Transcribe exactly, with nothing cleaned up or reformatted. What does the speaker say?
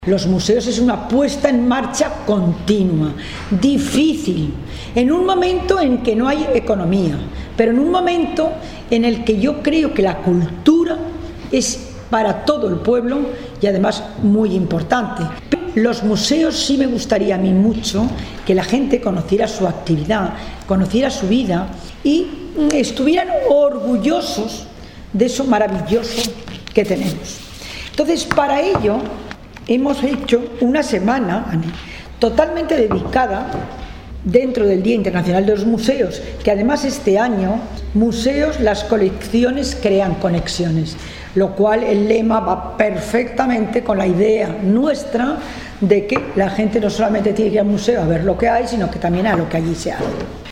Los museos es una puesta en marcha continua, difícil, en un momento en que no hay economía, pero en un momento en el que yo creo que la cultura es para todo el pueblo y además muy importante. Los museos sí me gustaría a mí mucho que la gente conociera su actividad, conociera su vida y estuvieran orgullosos de eso maravilloso que tenemos. Entonces, para ello hemos hecho una semana totalmente dedicada dentro del Día Internacional de los Museos, que además este año, museos, las colecciones crean conexiones, lo cual el lema va perfectamente con la idea nuestra de que la gente no solamente tiene que ir al museo a ver lo que hay, sino que también a lo que allí se hace.